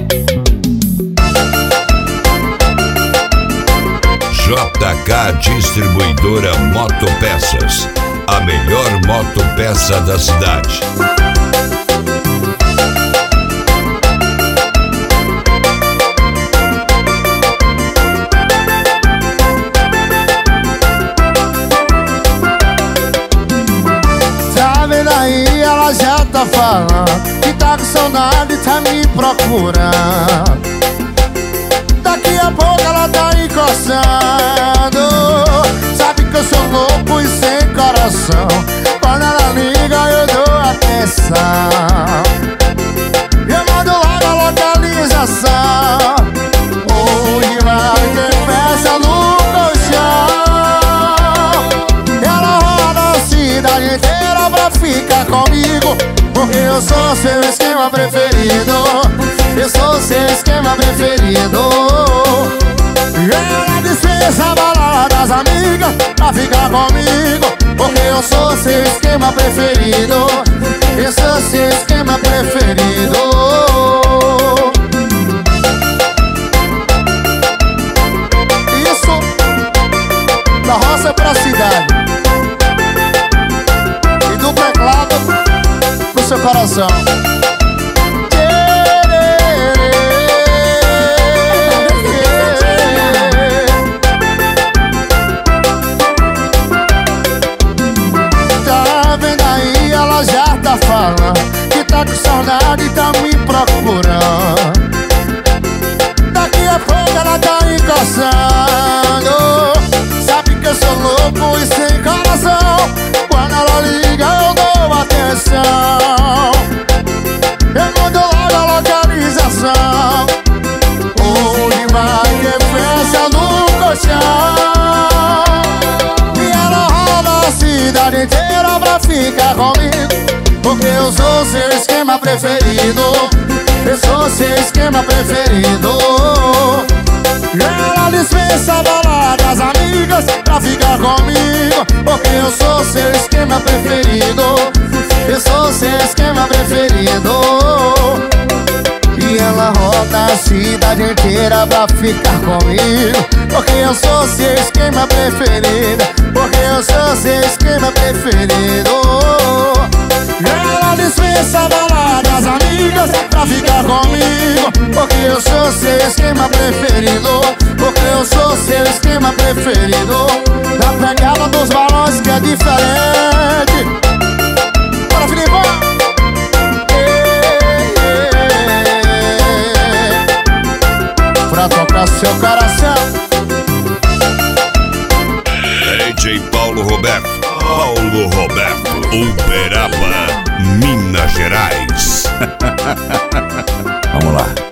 JK Distribuidora Motopeças, a melhor motopeça da cidade. Tá vendo aí, ela já tá falando que tá com saudade, tá me procurando. Daqui a pouco ela tá encostando. Sabe que eu sou louco e sem coração. Quando ela liga eu dou atenção. Eu mando logo a localização. Hoje vai ter festa no colchão. Ela roda a cidade inteira pra ficar comigo, porque eu sou seu esquema preferido. Eu sou seu esquema preferido. Ela dispensa a balada das amigas pra ficar comigo, porque eu sou seu esquema preferido. Eu sou seu esquema preferido. Isso da roça pra cidade e do teclado pro seu coração. Que tá com saudade e tá me procurando. Daqui a pouco ela tá encostando. Sabe que eu sou louco e sem coração. Quando ela liga eu dou atenção. Eu mando logo a localização. Hoje vai ter festa no colchão. E ela roda a cidade inteira pra ficar comigo, porque eu sou seu esquema preferido. Eu sou seu esquema preferido. Ela dispensa a balada das amigas pra ficar comigo, porque eu sou seu esquema preferido. Eu sou seu esquema preferido. E ela roda a cidade inteira pra ficar comigo, porque eu sou seu esquema preferido. Porque eu sou seu esquema preferido. Ela dispensa a balada das amigas pra ficar comigo, porque eu sou seu esquema preferido. Porque eu sou seu esquema preferido. Na pegada dos balões que é diferente. Bora, Filipão! Pra tocar seu coração. DJ Paulo Roberto, Uberaba, Minas Gerais. Vamos lá.